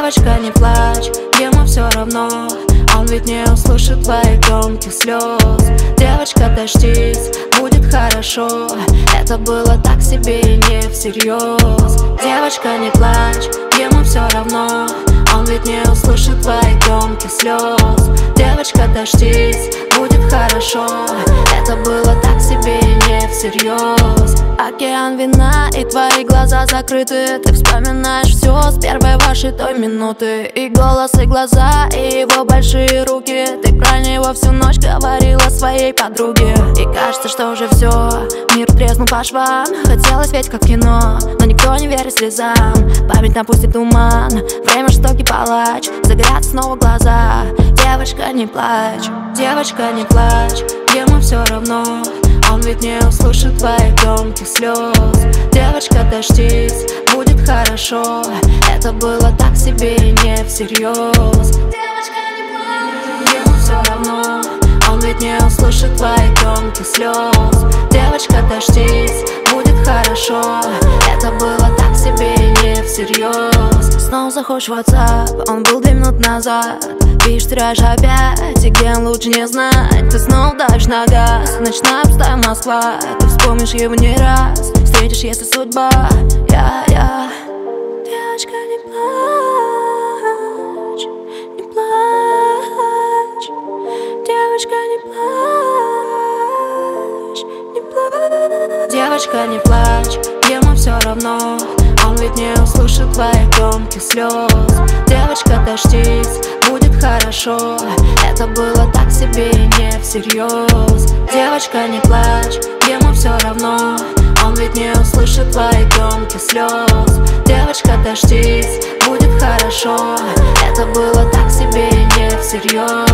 Девочка, не плачь, ему все равно, он ведь не услышит твоих громких слез. Девочка, дождись, будет хорошо, это было так себе и не всерьез. Девочка, не плачь, ему все равно, он ведь не услышит твоих громких слез. Девочка, дождись, будет хорошо, это было так себе и не всерьез. Океан вина и твои глаза закрыты, ты вспоминаешь все с первой вашей той минуты. И голос, и глаза, и его большие руки, ты про него всю ночь говорила своей подруге. И кажется, что уже все, мир треснул по швам. Хотелось ведь как в кино, но никто не верит слезам. Память напустит туман, время жестокий палач, загорят снова глаза. Девочка, не плачь, девочка, не плачь, ему все равно, он ведь не услышит твоих громких слез. Девочка, дождись, будет хорошо, это было так себе и не всерьез. Девочка, не плачь, ему все равно, он ведь не услышит твоих громких слез. Девочка, дождись, будет хорошо, это было так себе и не всерьез. Снова заходишь в WhatsApp, он был 2 минуты назад. Пишешь, теряешь опять, и где он лучше не знать. Ты снова давишь на газ, ночная пустая Москва. Ты вспомнишь его не раз, встретишь, если судьба. Я. Девочка, не плачь, не плачь. Девочка, не плачь, не плачь. Девочка, не плачь, ему все равно, он ведь не услышит твоих громких слез. Девочка, дождись, будет хорошо, это было так себе и не всерьез. Девочка, не плачь, ему все равно, он ведь не услышит твоих громких слез. Девочка, дождись, будет хорошо, это было так себе и не всерьез.